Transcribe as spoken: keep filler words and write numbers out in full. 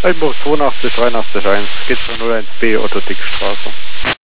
Einbruch zweiundachtzig dreiundachtzig eins, geht zur null eins B Otto Dickstraße.